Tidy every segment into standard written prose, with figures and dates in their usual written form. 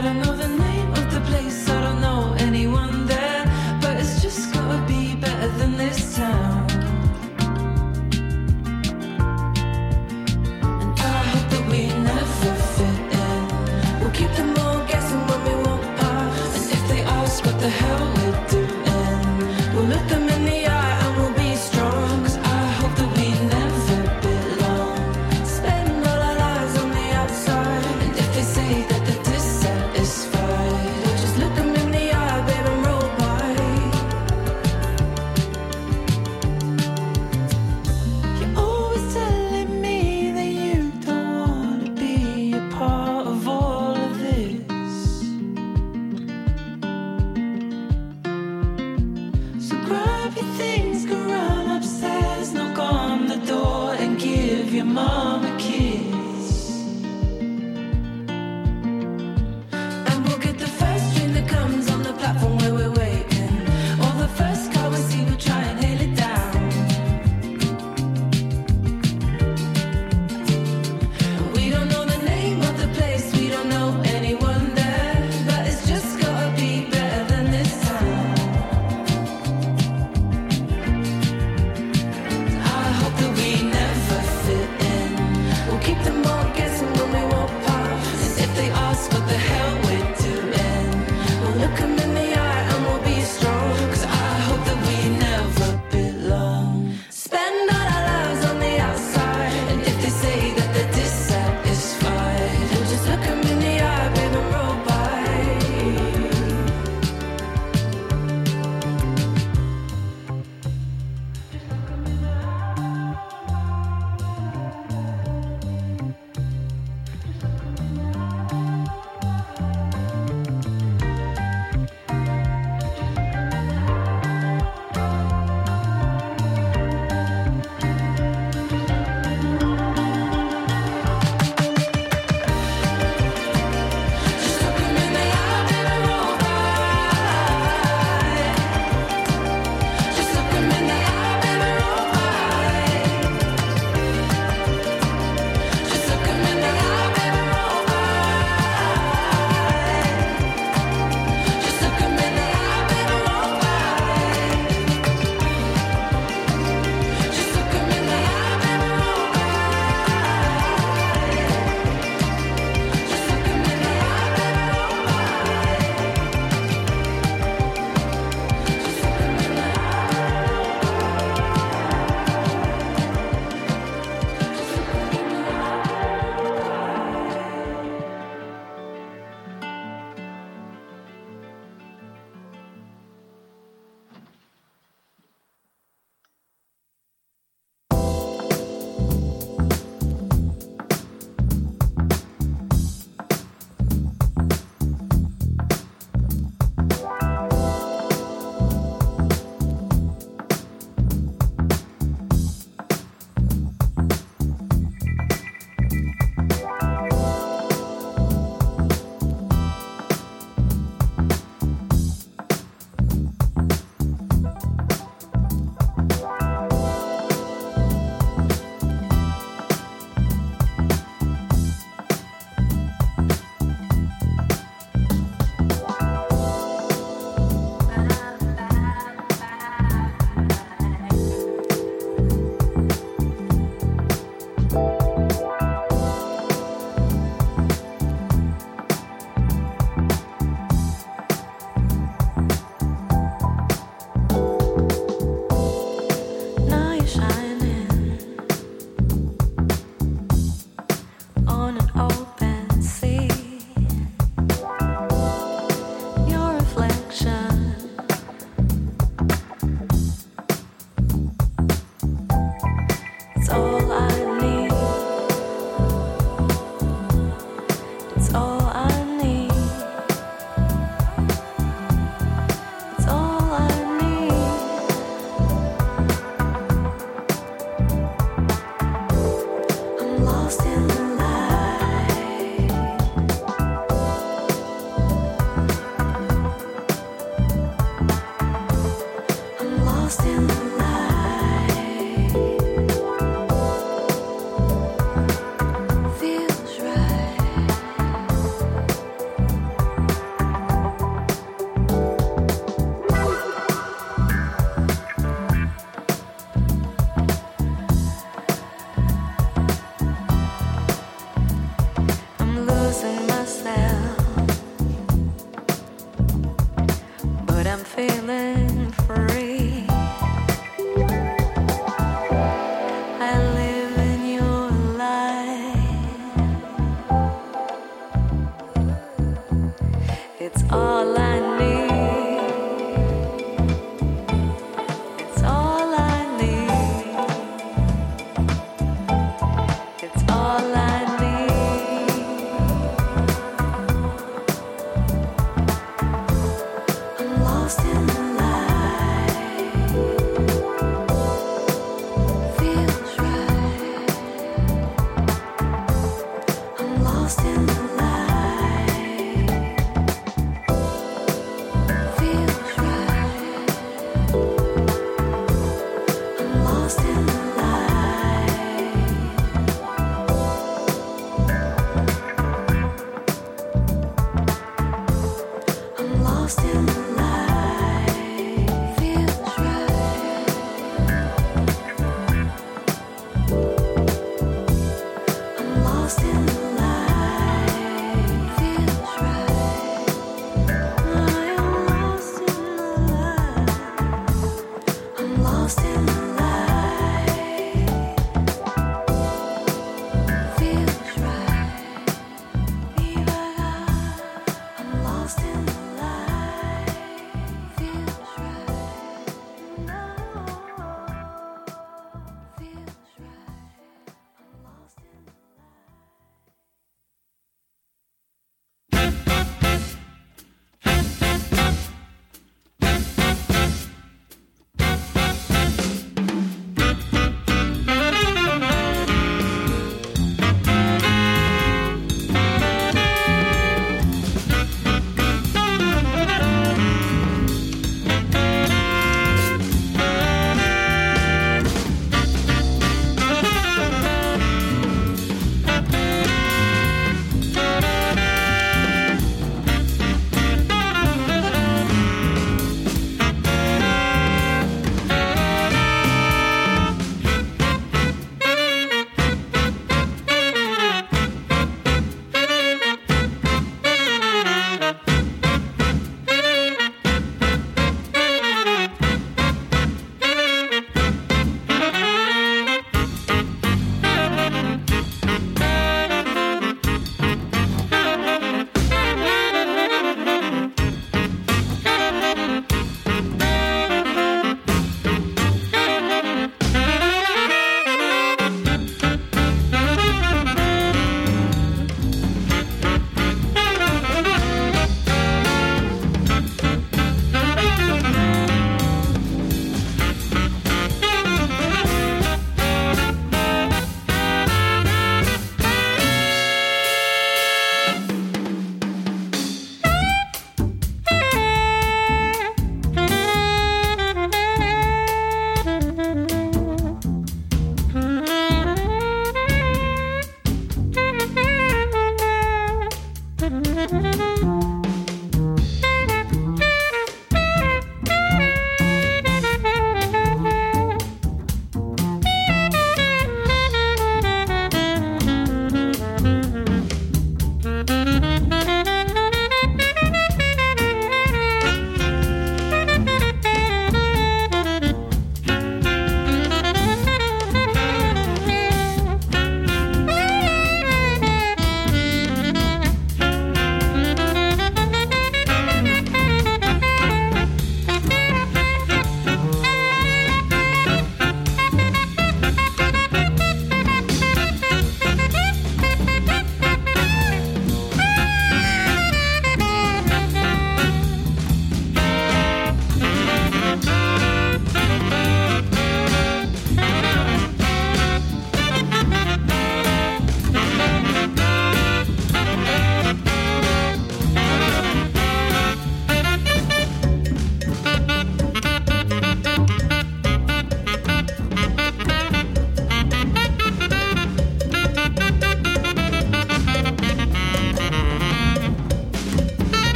don't know the name of the place, I don't know anyone there, but it's just gotta be better than this town. And I hope that we never fit in. We'll keep them all guessing when we won't part. And if they ask what the hell we're doing, we'll look them in the eye and we'll be strong. 'Cause I hope that we never belong. Spend all our lives on the outside. And if they say that they're dissatisfied, we'll just look them in the eye, babe, and roll by. You're always telling me that you don't wanna be a part of all of this. So grab your things, go run upstairs, knock on the door and give your mom a kiss. And we'll get the first train that comes on the platform where we're waiting. Or the first car we see, we'll try and hail it down. We don't know the name of the place, we don't know anyone there, but it's just gotta be better than this town. I hope that we never fit in. We'll keep them all guessing when we won't part. And if they ask what the hell we're doing, we'll look them in the eye and we'll be strong. 'Cause I hope that we never belong. Spend all our lives on the outside. And if they say that they're dissatisfied, we'll just look them in the eye, babe, and roll by.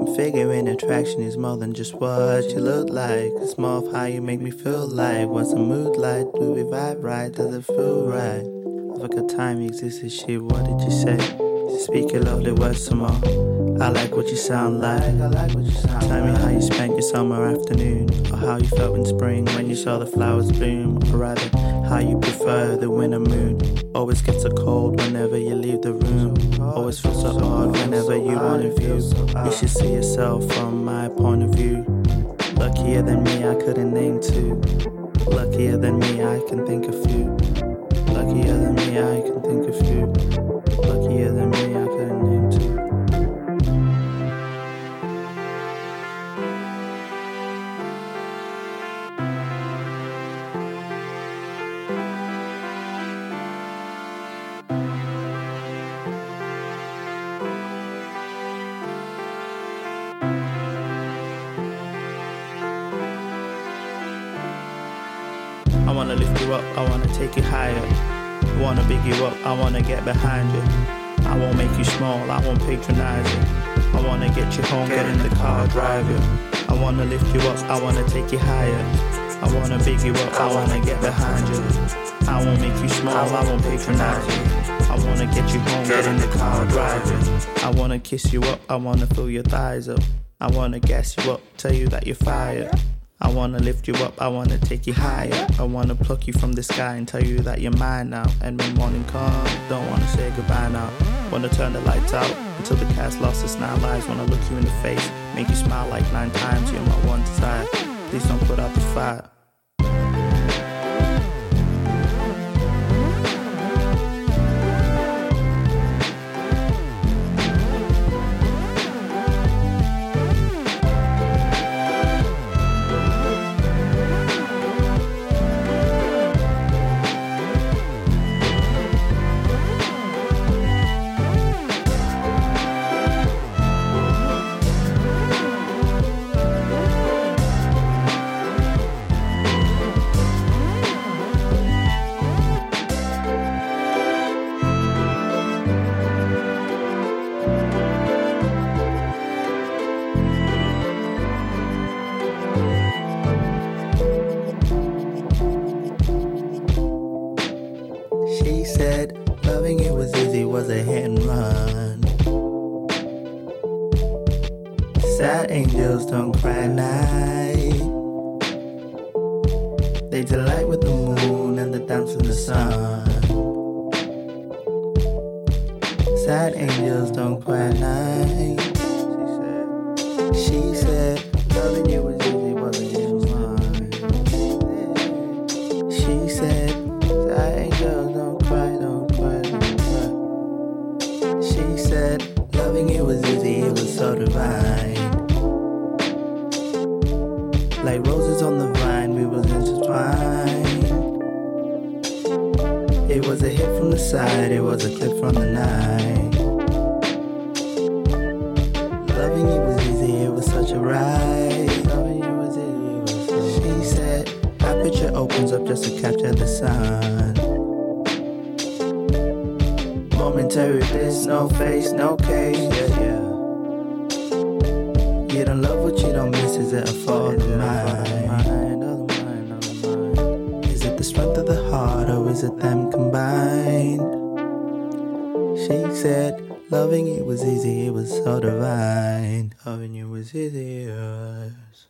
I'm figuring attraction is more than just what you look like. It's more of how you make me feel like. What's the mood like? Do we vibe right? Does it feel right? I forgot time existed, shit, what did you say? Speak your lovely words some more. I like what you sound like. Tell me how you spent your summer afternoon, or how you felt in spring when you saw the flowers bloom, or rather, how you prefer the winter moon. Always gets so cold whenever you leave the room. Always feels so odd whenever you want to view. You should see yourself from my point of view. Luckier than me, I couldn't name two. Luckier than me, I can think of few. Luckier than me, I can think of few. Luckier than me, I couldn't name two. I wanna lift you up, I wanna take you higher. I wanna big you up, I wanna get behind you. I won't make you small, I won't patronize you. I wanna get you home, get in the car, drive you. I wanna lift you up, I wanna take you higher. I wanna big you up, I wanna get behind you. I won't make you small, I won't patronize you. I wanna get you home, get in the car, drive you. I wanna kiss you up, I wanna fill your thighs up. I wanna gas you up, tell you that you're fire. I wanna lift you up, I wanna take you higher. I wanna pluck you from the sky and tell you that you're mine now. And when morning comes, don't wanna say goodbye now. Wanna turn the lights out until the cat's lost its 9 lives. Wanna look you in the face, make you smile like 9 times. You're my one desire, please don't put out the fire. She said loving you was easy, was a hit and run. Sad angels don't cry at night. They delight with the moon and the dance of the sun. Sad angels don't cry at night. She said loving you was easy, was a hit and run. She said sad angels don't cry, don't cry, don't cry. She said loving you was easy, it was so divine. Like roses on the vine, we was intertwined. It was a hit from the side, it was a clip from the night. Loving you was easy, it was such a ride. Loving you was easy, it was so. She said, aperture opens up just to capture the sun. Momentary bliss, no face, no case, yeah, yeah. You don't love what you don't miss, is it a fault of mine? Is it the strength of the heart or is it them combined? She said, loving you was easy, it was so divine. Loving you was easy, yes.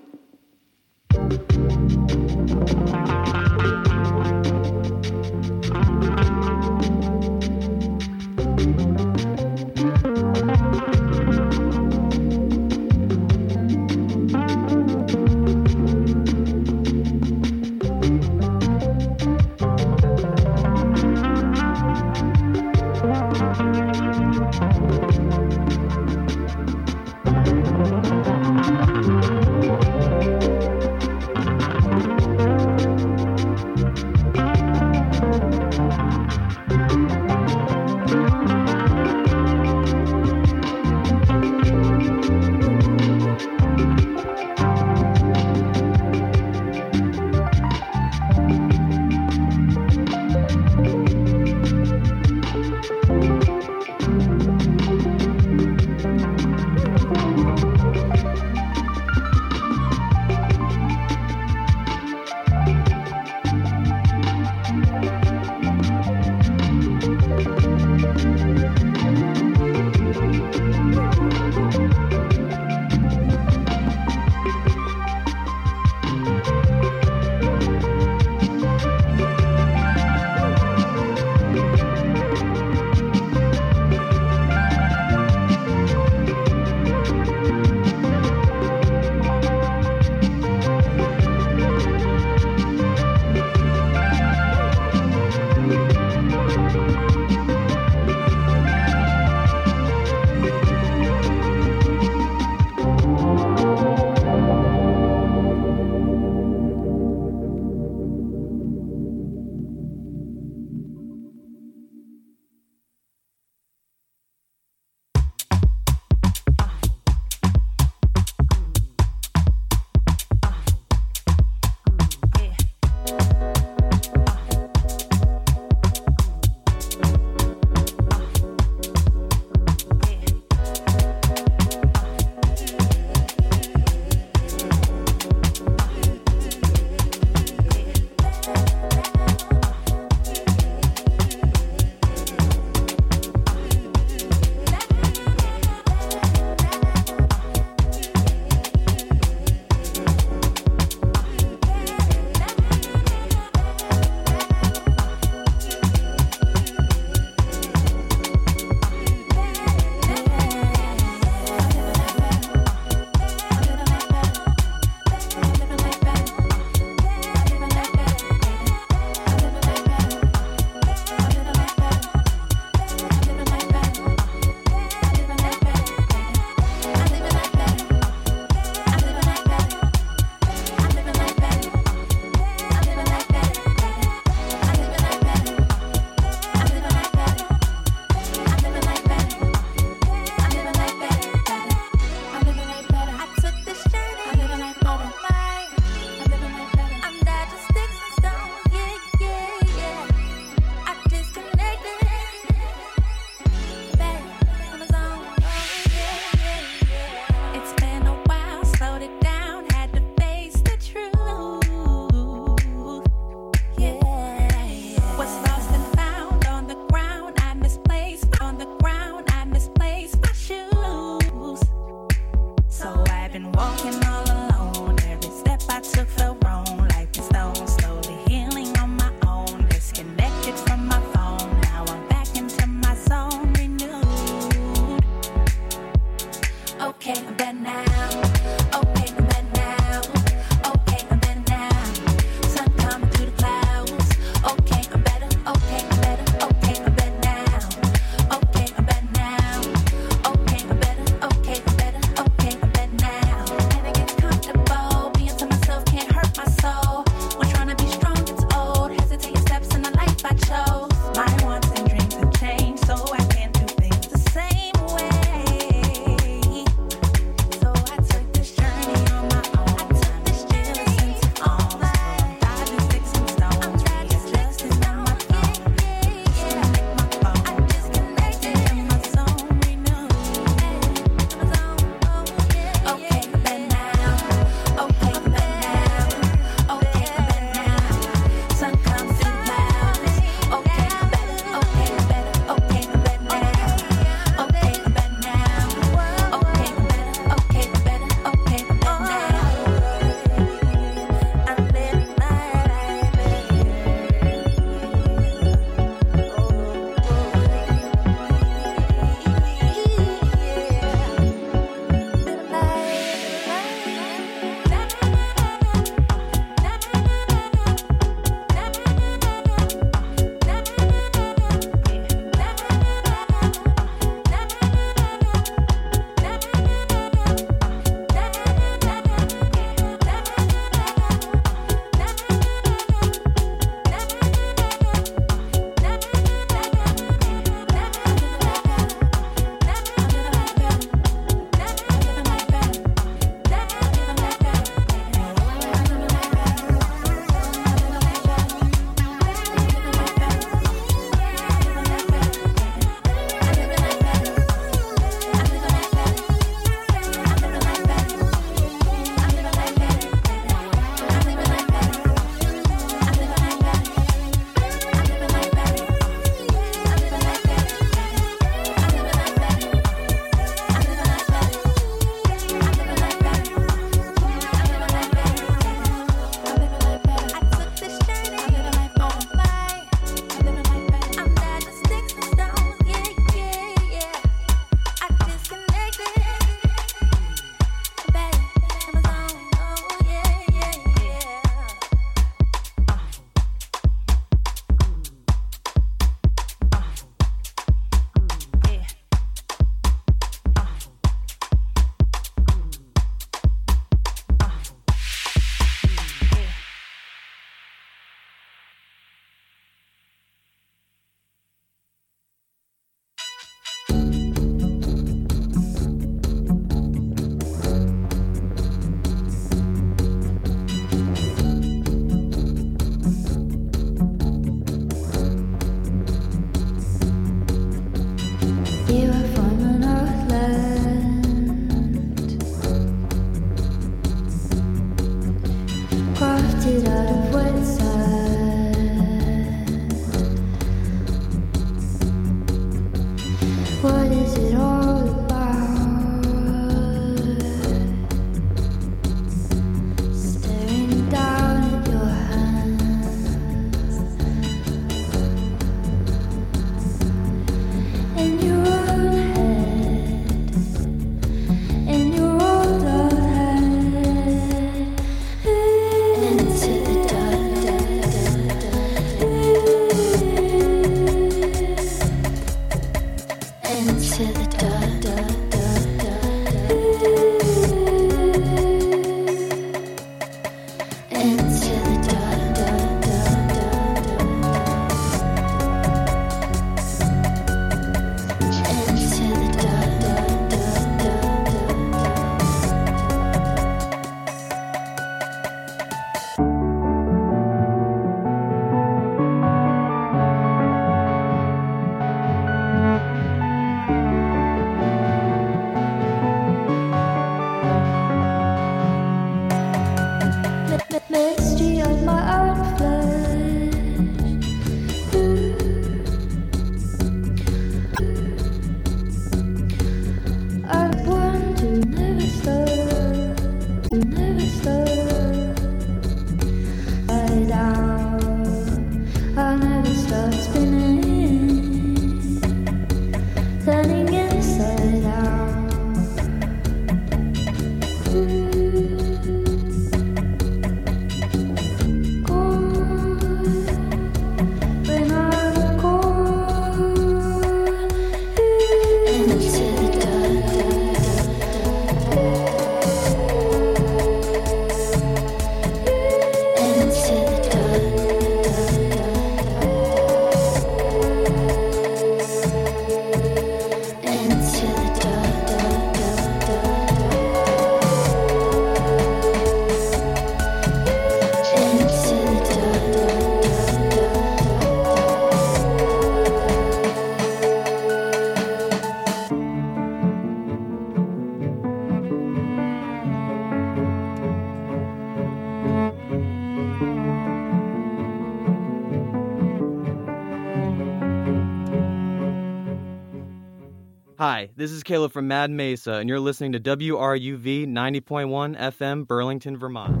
Hi, this is Caleb from Mad Mesa, and you're listening to WRUV 90.1 FM, Burlington, Vermont.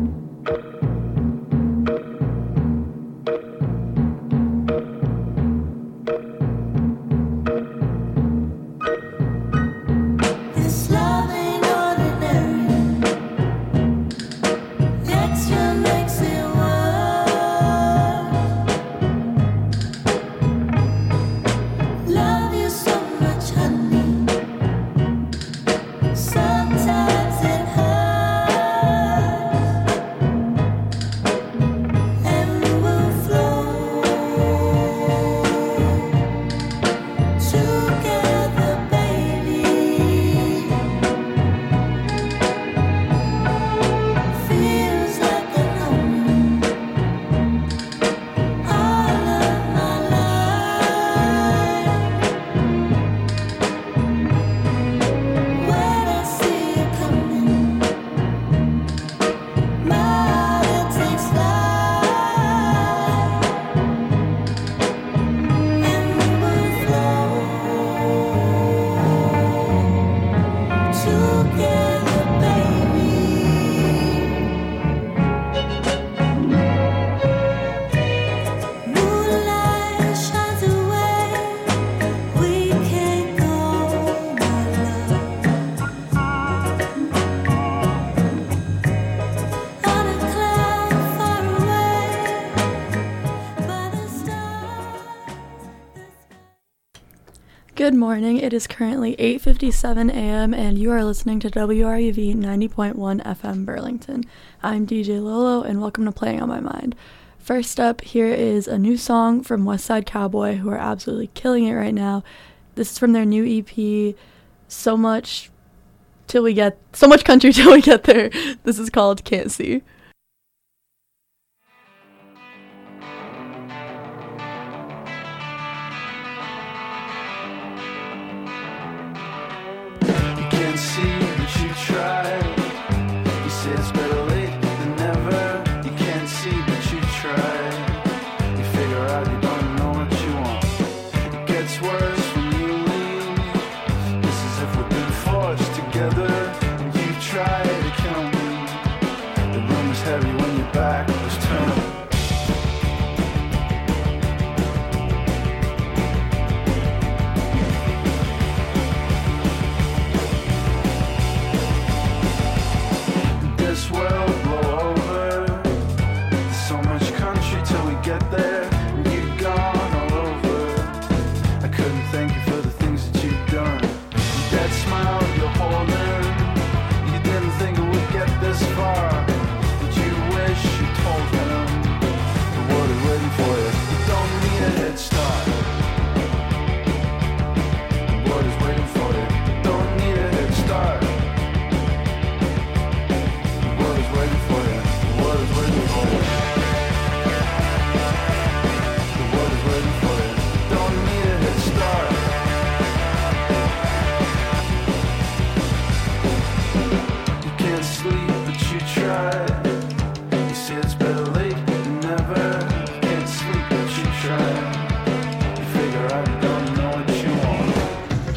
Good morning. It is currently 8:57 a.m. and you are listening to WRUV 90.1 FM Burlington. I'm DJ Lolo and welcome to Playing on My Mind. First up, here is a new song from West Side Cowboy, who are absolutely killing it right now. This is from their new EP, So Much Country Till We Get There. This is called Can't See.